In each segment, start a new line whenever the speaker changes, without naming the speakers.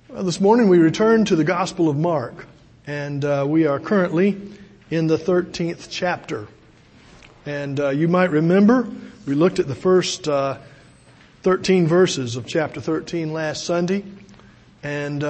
Well, this morning we returned to the Gospel of Mark, and we are currently in the 13th chapter. And you might remember we looked at the first 13 verses of chapter 13 last Sunday, and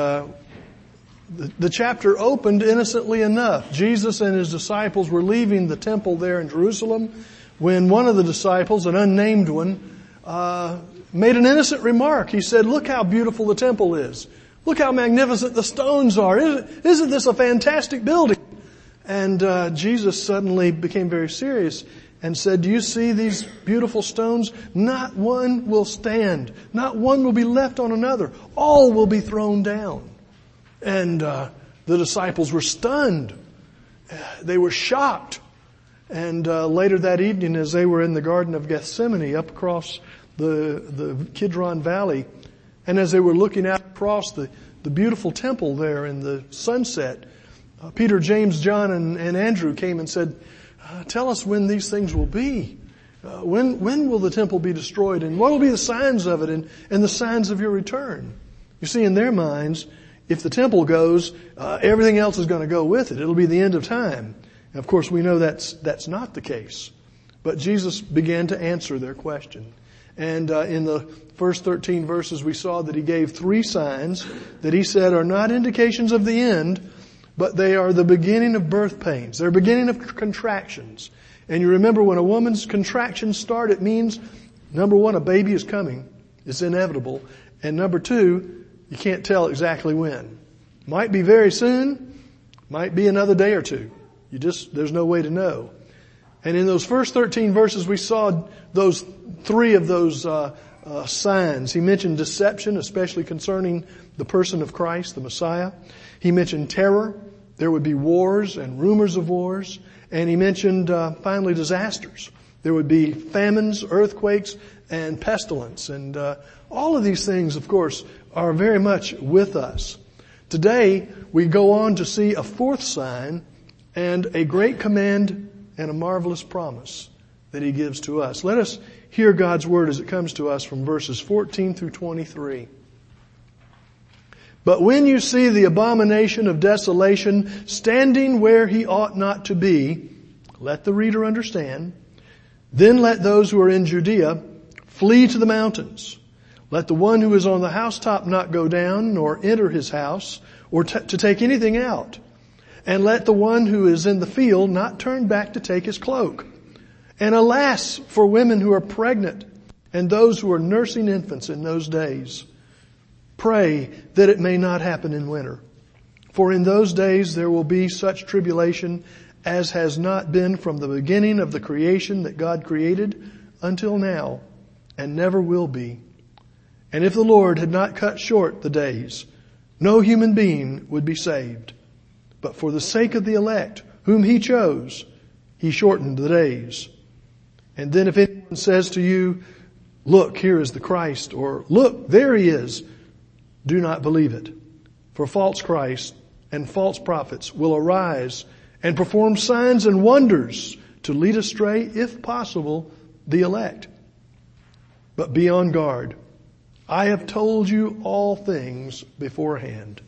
the chapter opened innocently enough. Jesus and his disciples were leaving the temple there in Jerusalem when one of the disciples, an unnamed one, made an innocent remark. He said, "Look how beautiful the temple is. Look how magnificent the stones are. Isn't this a fantastic building?" And Jesus suddenly became very serious and said, "Do you see these beautiful stones? Not one will stand. Not one will be left on another. All will be thrown down." And the disciples were stunned. They were shocked. And later that evening, as they were in the Garden of Gethsemane up across the Kidron Valley, and as they were looking out across the beautiful temple there in the sunset, Peter, James, John, and Andrew came and said, "Tell us when these things will be. When will the temple be destroyed? And what will be the signs of it and the signs of your return?" You see, in their minds, if the temple goes, everything else is going to go with it. It'll be the end of time. And of course, we know that's not the case. But Jesus began to answer their question. And in the first 13 verses, we saw that he gave 3 signs that he said are not indications of the end, but they are the beginning of birth pains. They're beginning of contractions. And you remember when a woman's contractions start, it means, number 1, a baby is coming. It's inevitable. And number 2, you can't tell exactly when. Might be very soon, might be another day or two. There's no way to know. And in those first 13 verses, we saw those 3 of those signs. He mentioned deception, especially concerning the person of Christ, the Messiah. He mentioned terror. There would be wars and rumors of wars. And he mentioned, finally, disasters. There would be famines, earthquakes, and pestilence. And all of these things, of course, are very much with us. Today, we go on to see a 4th sign and a great command and a marvelous promise that he gives to us. Let us hear God's word as it comes to us from verses 14 through 23. "But when you see the abomination of desolation standing where he ought not to be," let the reader understand, "then let those who are in Judea flee to the mountains. Let the one who is on the housetop not go down, nor enter his house, or to take anything out. And let the one who is in the field not turn back to take his cloak. And alas for women who are pregnant and those who are nursing infants in those days. Pray that it may not happen in winter. For in those days there will be such tribulation as has not been from the beginning of the creation that God created until now, and never will be. And if the Lord had not cut short the days, no human being would be saved. But for the sake of the elect, whom he chose, he shortened the days. And then if anyone says to you, 'Look, here is the Christ,' or 'Look, there he is,' do not believe it. For false Christs and false prophets will arise and perform signs and wonders to lead astray, if possible, the elect. But be on guard. I have told you all things beforehand."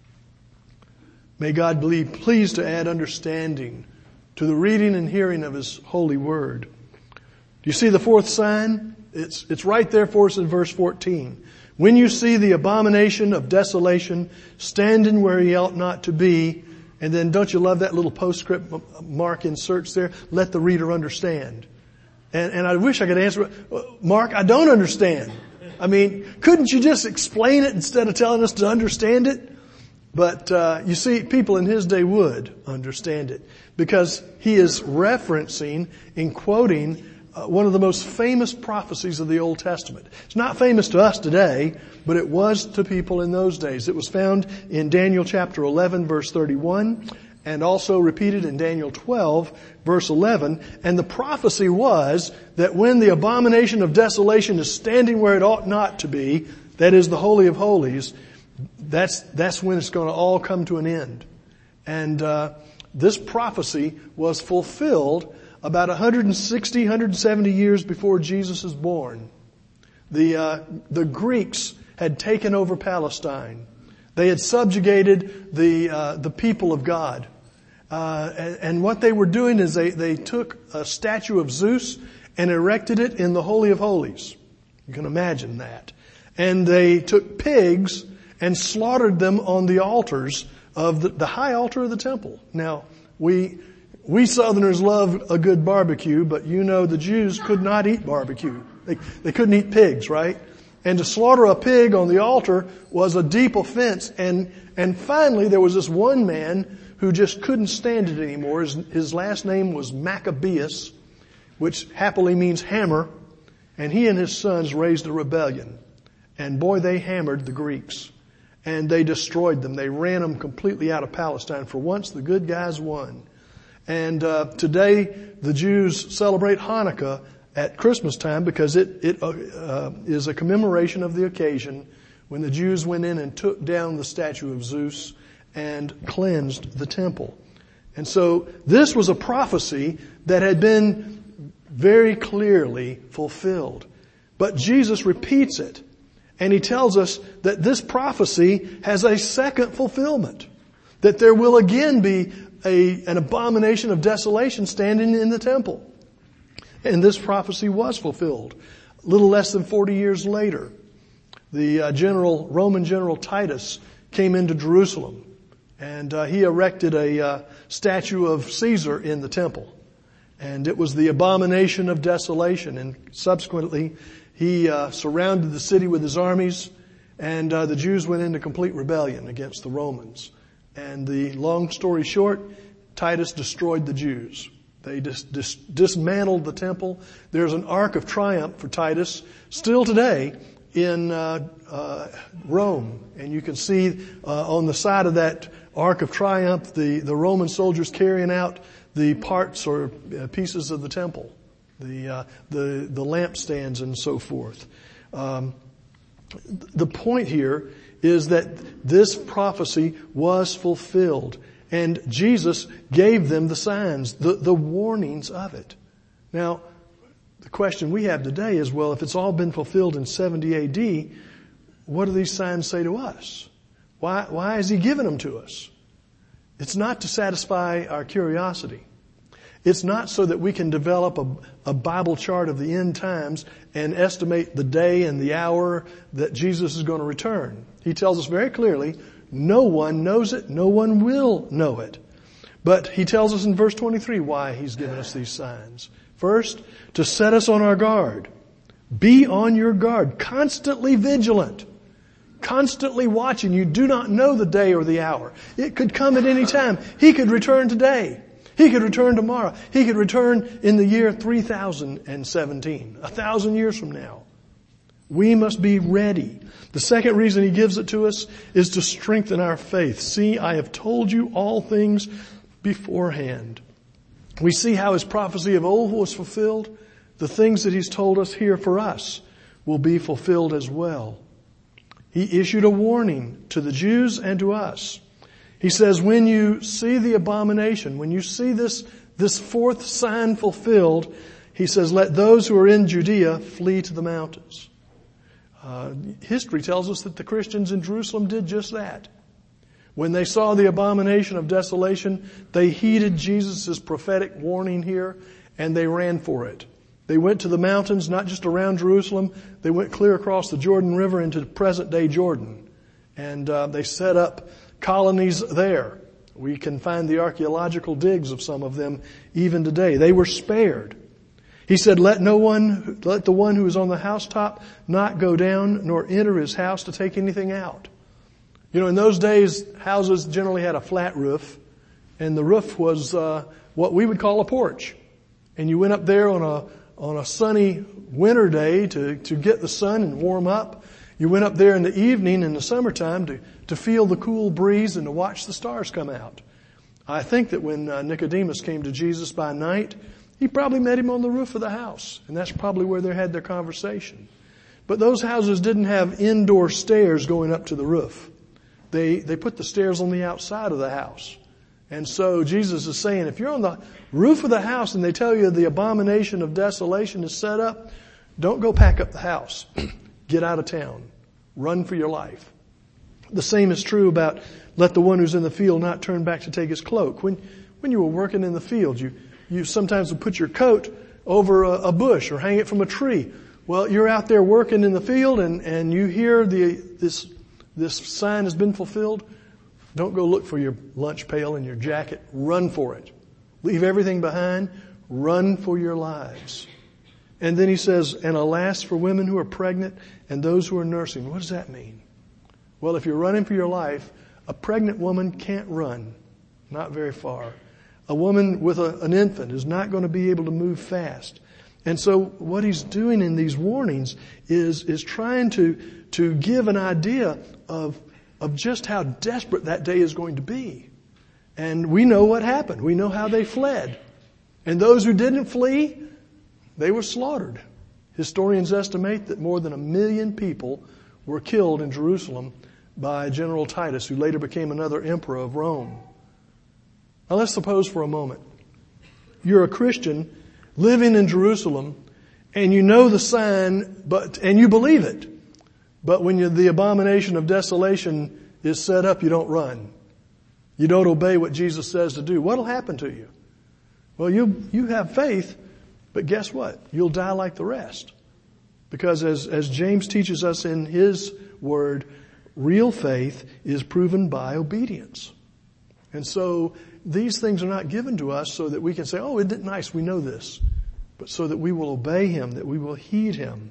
May God be pleased to add understanding to the reading and hearing of his holy word. Do you see the 4th sign? It's right there for us in verse 14. "When you see the abomination of desolation standing where he ought not to be," and then don't you love that little postscript Mark inserts there? "Let the reader understand." And I wish I could answer, "Mark, I don't understand." I mean, couldn't you just explain it instead of telling us to understand it? But you see, people in his day would understand it, because he is referencing and quoting one of the most famous prophecies of the Old Testament. It's not famous to us today, but it was to people in those days. It was found in Daniel chapter 11, verse 31, and also repeated in Daniel 12, verse 11. And the prophecy was that when the abomination of desolation is standing where it ought not to be, that is the Holy of Holies, that's when it's going to all come to an end. And this prophecy was fulfilled about 160, 170 years before Jesus is born. The Greeks had taken over Palestine. They had subjugated the people of God. And what they were doing is they took a statue of Zeus and erected it in the Holy of Holies. You can imagine that. And they took pigs and slaughtered them on the altars of the high altar of the temple. Now, we Southerners love a good barbecue, but you know the Jews could not eat barbecue. They couldn't eat pigs, right? And to slaughter a pig on the altar was a deep offense. And finally, there was this one man who just couldn't stand it anymore. His last name was Maccabeus, which happily means hammer. And he and his sons raised a rebellion. And boy, they hammered the Greeks. And they destroyed them. They ran them completely out of Palestine. For once, the good guys won. And today, the Jews celebrate Hanukkah at Christmas time because it is a commemoration of the occasion when the Jews went in and took down the statue of Zeus and cleansed the temple. And so this was a prophecy that had been very clearly fulfilled. But Jesus repeats it. And he tells us that this prophecy has a second fulfillment. That there will again be an abomination of desolation standing in the temple. And this prophecy was fulfilled. A little less than 40 years later, the Roman general Titus came into Jerusalem. And he erected a statue of Caesar in the temple. And it was the abomination of desolation. And subsequently, he surrounded the city with his armies, and the Jews went into complete rebellion against the Romans. And the long story short, Titus destroyed the Jews. They dismantled the temple. There's an Ark of Triumph for Titus still today in Rome. And you can see on the side of that Ark of Triumph the Roman soldiers carrying out the parts or pieces of the temple. The lampstands and so forth. The point here is that this prophecy was fulfilled, and Jesus gave them the signs, the warnings of it. Now, the question we have today is, well, if it's all been fulfilled in 70 AD, what do these signs say to us? Why is he giving them to us? It's not to satisfy our curiosity. It's not so that we can develop a Bible chart of the end times and estimate the day and the hour that Jesus is going to return. He tells us very clearly, no one knows it, no one will know it. But he tells us in verse 23 why he's given us these signs. First, to set us on our guard. Be on your guard, constantly vigilant, constantly watching. You do not know the day or the hour. It could come at any time. He could return today. He could return tomorrow. He could return in the year 3017, 1,000 years from now. We must be ready. The second reason he gives it to us is to strengthen our faith. See, I have told you all things beforehand. We see how his prophecy of old was fulfilled. The things that he's told us here for us will be fulfilled as well. He issued a warning to the Jews and to us. He says, when you see the abomination, when you see this fourth sign fulfilled, he says, let those who are in Judea flee to the mountains. History tells us that the Christians in Jerusalem did just that. When they saw the abomination of desolation, they heeded Jesus' prophetic warning here, and they ran for it. They went to the mountains, not just around Jerusalem. They went clear across the Jordan River into present-day Jordan. And they set up colonies there. We can find the archaeological digs of some of them even today. They were spared. He said, let the one who is on the housetop not go down nor enter his house to take anything out. You know, in those days, houses generally had a flat roof, and the roof was what we would call a porch. And you went up there on a sunny winter day to get the sun and warm up. You went up there in the evening in the summertime to feel the cool breeze and to watch the stars come out. I think that when Nicodemus came to Jesus by night, he probably met him on the roof of the house, and that's probably where they had their conversation. But those houses didn't have indoor stairs going up to the roof. They put the stairs on the outside of the house. And so Jesus is saying, if you're on the roof of the house and they tell you the abomination of desolation is set up, don't go pack up the house. Get out of town. Run for your life. The same is true about let the one who's in the field not turn back to take his cloak. When you were working in the field, you sometimes would put your coat over a bush or hang it from a tree. Well, you're out there working in the field and you hear this sign has been fulfilled. Don't go look for your lunch pail and your jacket. Run for it. Leave everything behind. Run for your lives. And then he says, and alas for women who are pregnant and those who are nursing. What does that mean? Well, if you're running for your life, a pregnant woman can't run. Not very far. A woman with an infant is not going to be able to move fast. And so what he's doing in these warnings is trying to give an idea of just how desperate that day is going to be. And we know what happened. We know how they fled. And those who didn't flee, they were slaughtered. Historians estimate that more than 1 million people were killed in Jerusalem by General Titus, who later became another emperor of Rome. Now let's suppose for a moment you're a Christian living in Jerusalem and you know the sign and you believe it. But when the abomination of desolation is set up, you don't run. You don't obey what Jesus says to do. What'll happen to you? Well, you have faith, but guess what? You'll die like the rest. Because as James teaches us in his word, real faith is proven by obedience. And so these things are not given to us so that we can say, oh, isn't it nice? We know this. But so that we will obey him, that we will heed him.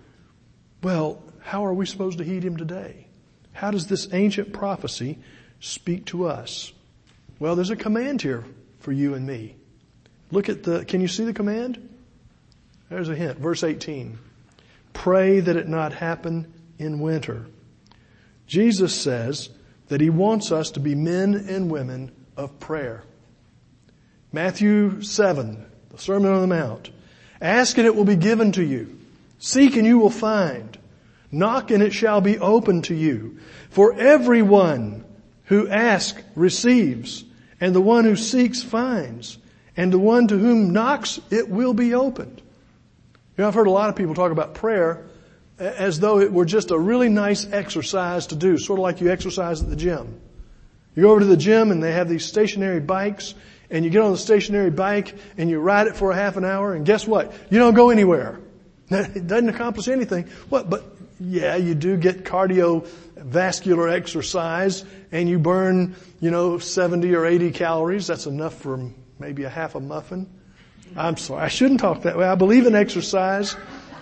Well, how are we supposed to heed him today? How does this ancient prophecy speak to us? Well, there's a command here for you and me. Can you see the command? There's a hint. Verse 18. Pray that it not happen in winter. Jesus says that he wants us to be men and women of prayer. Matthew 7, the Sermon on the Mount. Ask and it will be given to you. Seek and you will find. Knock and it shall be opened to you. For everyone who asks receives, and the one who seeks finds, and the one to whom knocks it will be opened. You know, I've heard a lot of people talk about prayer as though it were just a really nice exercise to do, sort of like you exercise at the gym. You go over to the gym and they have these stationary bikes, and you get on the stationary bike and you ride it for a half an hour, and guess what? You don't go anywhere. It doesn't accomplish anything. But yeah, you do get cardiovascular exercise and you burn, 70 or 80 calories. That's enough for maybe a half a muffin. I'm sorry, I shouldn't talk that way. I believe in exercise.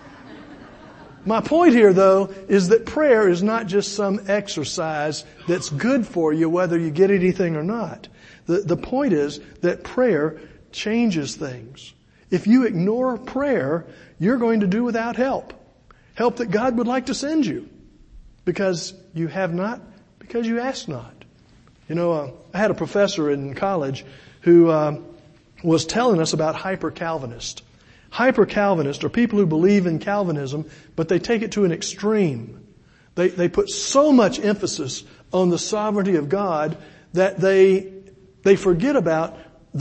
My point here, though, is that prayer is not just some exercise that's good for you whether you get anything or not. The point is that prayer changes things. If you ignore prayer, you're going to do without help. Help that God would like to send you. Because you have not, because you ask not. I had a professor in college who was telling us about hyper-Calvinists. Hyper-Calvinists are people who believe in Calvinism, but they take it to an extreme. They put so much emphasis on the sovereignty of God that they forget about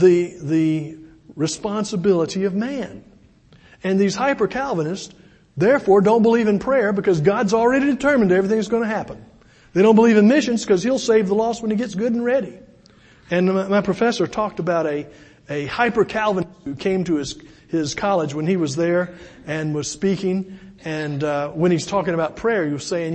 the responsibility of man. And these hyper-Calvinists, therefore, don't believe in prayer because God's already determined everything is going to happen. They don't believe in missions because he'll save the lost when he gets good and ready. And my professor talked about a hyper-Calvinist who came to his college when he was there and was speaking. And when he's talking about prayer, he was saying,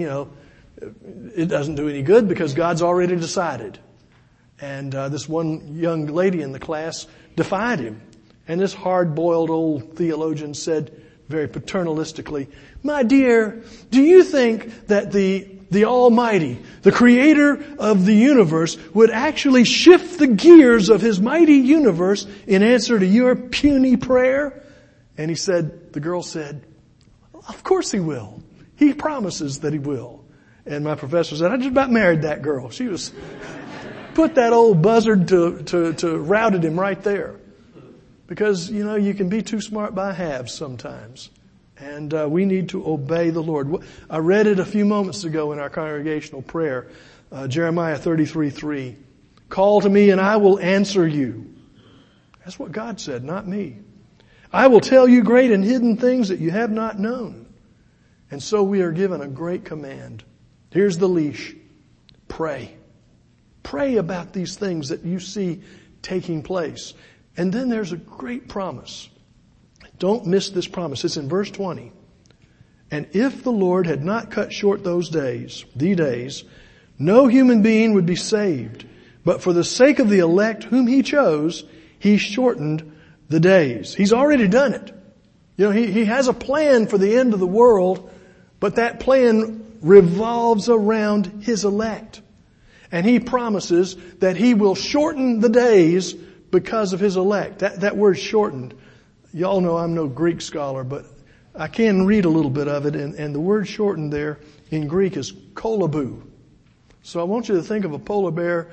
it doesn't do any good because God's already decided. And this one young lady in the class defied him. And this hard-boiled old theologian said very paternalistically, "My dear, do you think that the Almighty, the creator of the universe, would actually shift the gears of his mighty universe in answer to your puny prayer?" And the girl said, "Of course he will. He promises that he will." And my professor said, "I just about married that girl. She was, put that old buzzard to routed him right there." Because, you can be too smart by halves sometimes. And we need to obey the Lord. I read it a few moments ago in our congregational prayer. Jeremiah 33:3. Call to me and I will answer you. That's what God said, not me. I will tell you great and hidden things that you have not known. And so we are given a great command. Here's the leash. Pray. Pray about these things that you see taking place. And then there's a great promise. Don't miss this promise. It's in verse 20. And if the Lord had not cut short those days, the days, no human being would be saved. But for the sake of the elect whom He chose, He shortened the days. He's already done it. You know, He has a plan for the end of the world, but that plan revolves around His elect. And He promises that He will shorten the days because of His elect. That word shortened, y'all know I'm no Greek scholar, but I can read a little bit of it, and the word shortened there in Greek is kolabou. So I want you to think of a polar bear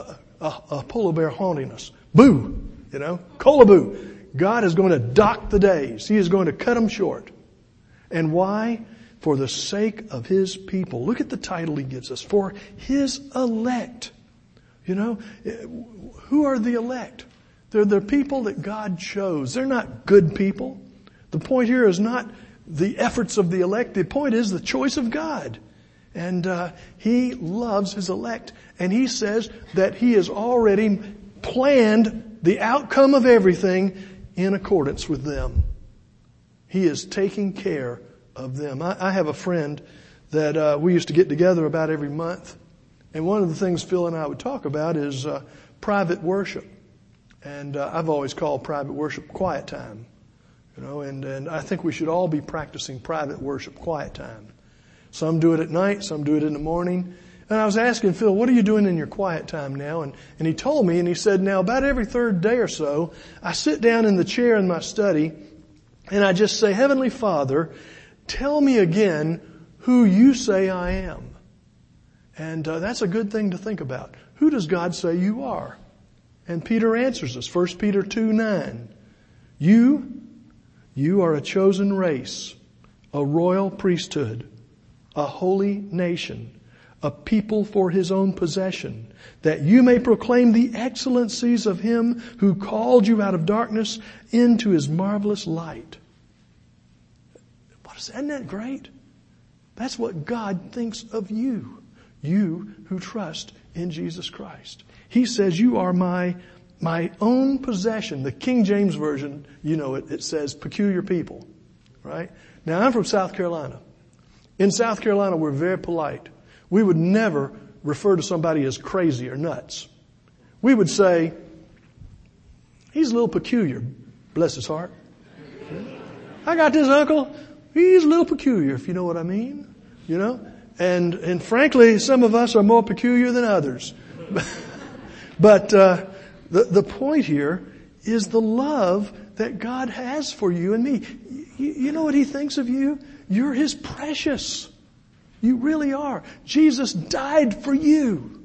haunting us. Boo! You know, kolabou. God is going to dock the days. He is going to cut them short. And why? For the sake of His people. Look at the title He gives us. For His elect. You know, who are the elect? They're the people that God chose. They're not good people. The point here is not the efforts of the elect. The point is the choice of God. And He loves His elect. And He says that He has already planned the outcome of everything in accordance with them. He is taking care of them. I have a friend that we used to get together about every month. And one of the things Phil and I would talk about is private worship. And I've always called private worship quiet time. You know, and I think we should all be practicing private worship quiet time. Some do it at night, some do it in the morning. And I was asking Phil, what are you doing in your quiet time now? And he told me, and he said, now about every third day or so, I sit down in the chair in my study and I just say, Heavenly Father, tell me again who you say I am. And that's a good thing to think about. Who does God say you are? And Peter answers us, 1 Peter 2:9. You are a chosen race, a royal priesthood, a holy nation, a people for His own possession, that you may proclaim the excellencies of Him who called you out of darkness into His marvelous light. Isn't that great? That's what God thinks of you. You who trust in Jesus Christ. He says, you are my own possession. The King James Version, you know it says peculiar people. Right? Now I'm from South Carolina. In South Carolina we're very polite. We would never refer to somebody as crazy or nuts. We would say, he's a little peculiar. Bless his heart. I got this uncle. He's a little peculiar, if you know what I mean. You know? And frankly, some of us are more peculiar than others. But the point here is the love that God has for you and me. You know what He thinks of you? You're His precious. You really are. Jesus died for you.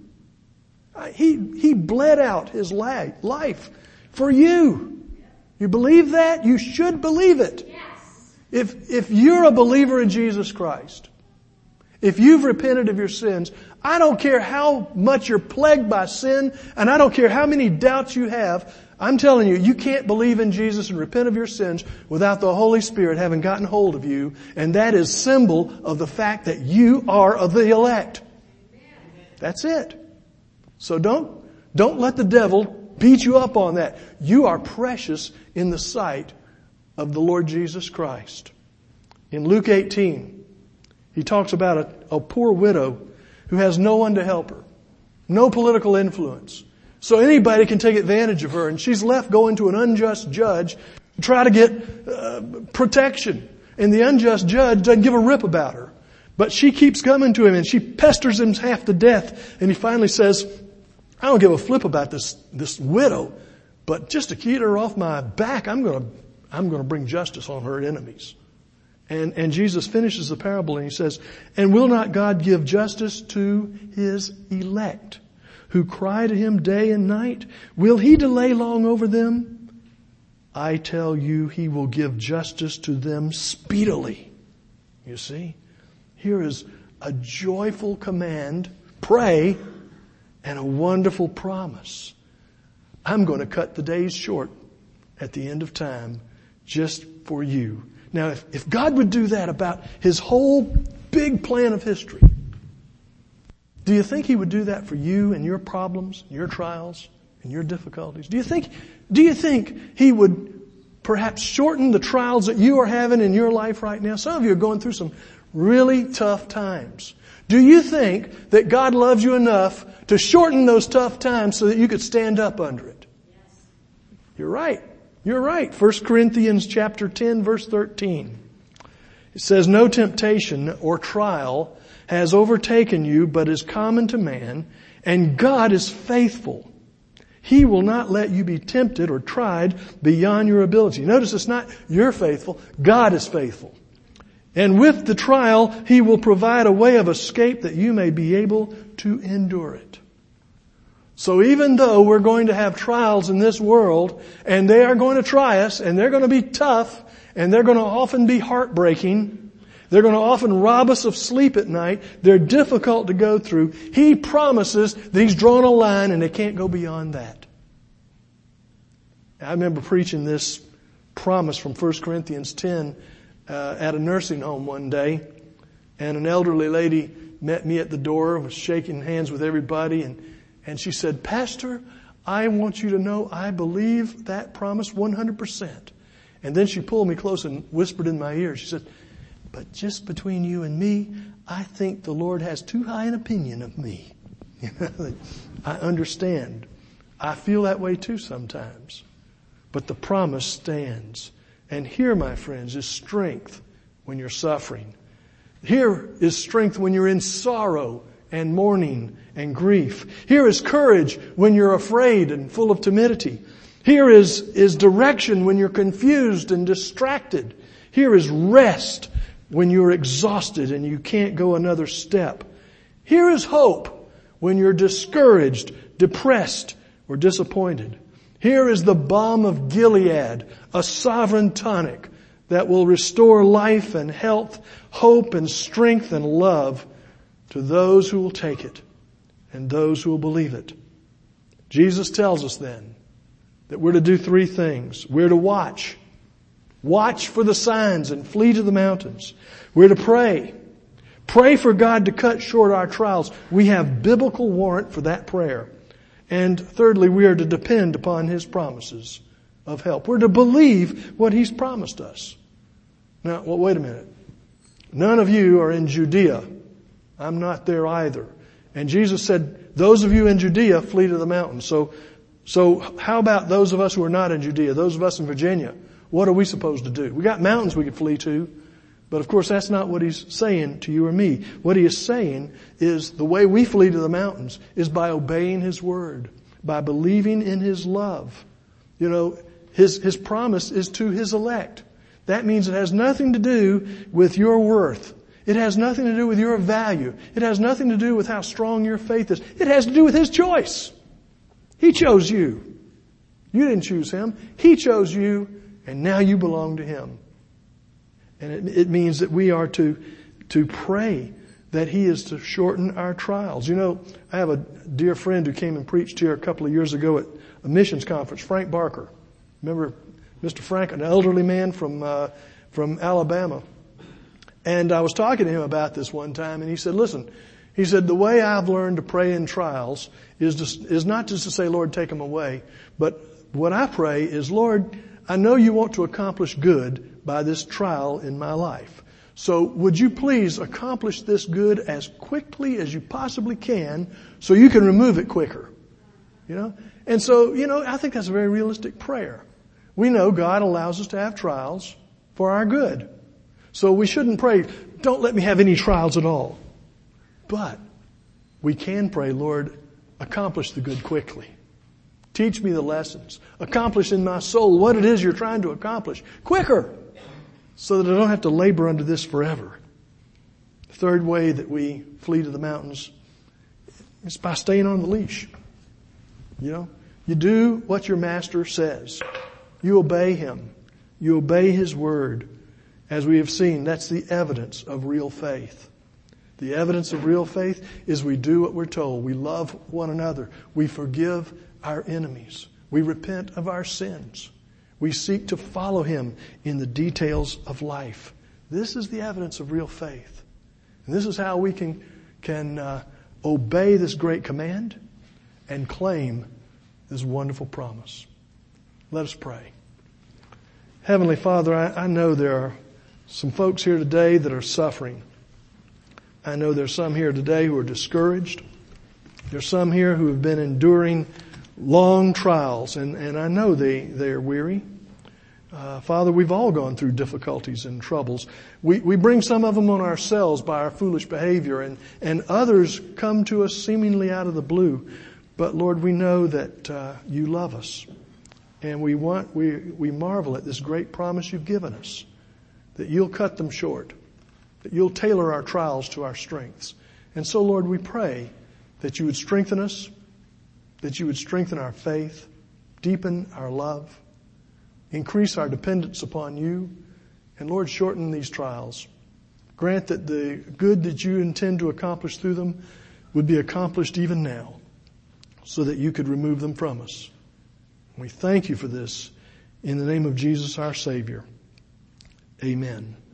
He bled out His life for you. You believe that? You should believe it. If you're a believer in Jesus Christ, if you've repented of your sins, I don't care how much you're plagued by sin, and I don't care how many doubts you have, I'm telling you, you can't believe in Jesus and repent of your sins without the Holy Spirit having gotten hold of you, and that is symbol of the fact that you are of the elect. That's it. So don't let the devil beat you up on that. You are precious in the sight of the Lord Jesus Christ. In Luke 18, He talks about a poor widow who has no one to help her, no political influence. So anybody can take advantage of her, and she's left going to an unjust judge to try to get protection. And the unjust judge doesn't give a rip about her. But she keeps coming to him, and she pesters him half to death. And he finally says, I don't give a flip about this widow, but just to get her off my back, I'm going to bring justice on her enemies. And Jesus finishes the parable and He says, and will not God give justice to His elect, who cry to Him day and night? Will He delay long over them? I tell you, He will give justice to them speedily. You see, here is a joyful command, pray, and a wonderful promise. I'm going to cut the days short at the end of time just for you. Now, if God would do that about His whole big plan of history, Do you think He would do that for you and your problems, your trials, and your difficulties? Do you think He would perhaps shorten the trials that you are having in your life right now? Some of you are going through some really tough times. Do you think that God loves you enough to shorten those tough times so that you could stand up under it? Yes. You're right. You're right. 1 Corinthians chapter 10, verse 13. It says, "No temptation or trial has overtaken you, but is common to man, and God is faithful. He will not let you be tempted or tried beyond your ability." Notice it's not you're faithful, God is faithful. "And with the trial, He will provide a way of escape that you may be able to endure it." So even though we're going to have trials in this world, and they are going to try us, and they're going to be tough, and they're going to often be heartbreaking, they're going to often rob us of sleep at night, they're difficult to go through, He promises that He's drawn a line and they can't go beyond that. I remember preaching this promise from 1 Corinthians 10 at a nursing home one day, and an elderly lady met me at the door, was shaking hands with everybody, and she said, "Pastor, I want you to know I believe that promise 100%. And then she pulled me close and whispered in my ear. She said, "But just between you and me, I think the Lord has too high an opinion of me." I understand. I feel that way too sometimes. But the promise stands. And here, my friends, is strength when you're suffering. Here is strength when you're in sorrow and mourning and grief. Here is courage when you're afraid and full of timidity. Here is direction when you're confused and distracted. Here is rest when you're exhausted and you can't go another step. Here is hope when you're discouraged, depressed, or disappointed. Here is the balm of Gilead, a sovereign tonic that will restore life and health, hope and strength and love to those who will take it and those who will believe it. Jesus tells us then that we're to do three things. We're to watch. Watch for the signs and flee to the mountains. We're to pray. Pray for God to cut short our trials. We have biblical warrant for that prayer. And thirdly, we are to depend upon His promises of help. We're to believe what He's promised us. Now, well, wait a minute. None of you are in Judea. I'm not there either. And Jesus said, those of you in Judea, flee to the mountains. So how about those of us who are not in Judea, those of us in Virginia? What are we supposed to do? We got mountains we could flee to. But of course, that's not what He's saying to you or me. What He is saying is the way we flee to the mountains is by obeying His word, by believing in His love. You know, His promise is to His elect. That means it has nothing to do with your worth. It has nothing to do with your value. It has nothing to do with how strong your faith is. It has to do with His choice. He chose you. You didn't choose Him. He chose you, and now you belong to Him. And it means that we are to pray that He is to shorten our trials. You know, I have a dear friend who came and preached here a couple of years ago at a missions conference, Frank Barker. Remember Mr. Frank, an elderly man from Alabama. And I was talking to him about this one time, and he said, listen, he said, the way I've learned to pray in trials is not just to say, Lord, take them away, but what I pray is, Lord, I know you want to accomplish good by this trial in my life. So would you please accomplish this good as quickly as you possibly can so you can remove it quicker? You know? And so, you know, I think that's a very realistic prayer. We know God allows us to have trials for our good. So we shouldn't pray, don't let me have any trials at all. But we can pray, Lord, accomplish the good quickly. Teach me the lessons. Accomplish in my soul what it is you're trying to accomplish quicker so that I don't have to labor under this forever. The third way that we flee to the mountains is by staying on the leash. You know, you do what your master says. You obey him. You obey his word. As we have seen, that's the evidence of real faith. The evidence of real faith is we do what we're told. We love one another. We forgive our enemies. We repent of our sins. We seek to follow him in the details of life. This is the evidence of real faith. And this is how we can obey this great command and claim this wonderful promise. Let us pray. Heavenly Father, I know there are some folks here today that are suffering. I know there's some here today who are discouraged. There's some here who have been enduring long trials, and I know they are weary. Father, we've all gone through difficulties and troubles. We bring some of them on ourselves by our foolish behavior, and others come to us seemingly out of the blue. But Lord, we know that you love us, and we marvel at this great promise you've given us, that you'll cut them short, that you'll tailor our trials to our strengths. And so, Lord, we pray that you would strengthen us, that you would strengthen our faith, deepen our love, increase our dependence upon you, and Lord, shorten these trials. Grant that the good that you intend to accomplish through them would be accomplished even now, so that you could remove them from us. We thank you for this in the name of Jesus our Savior. Amen.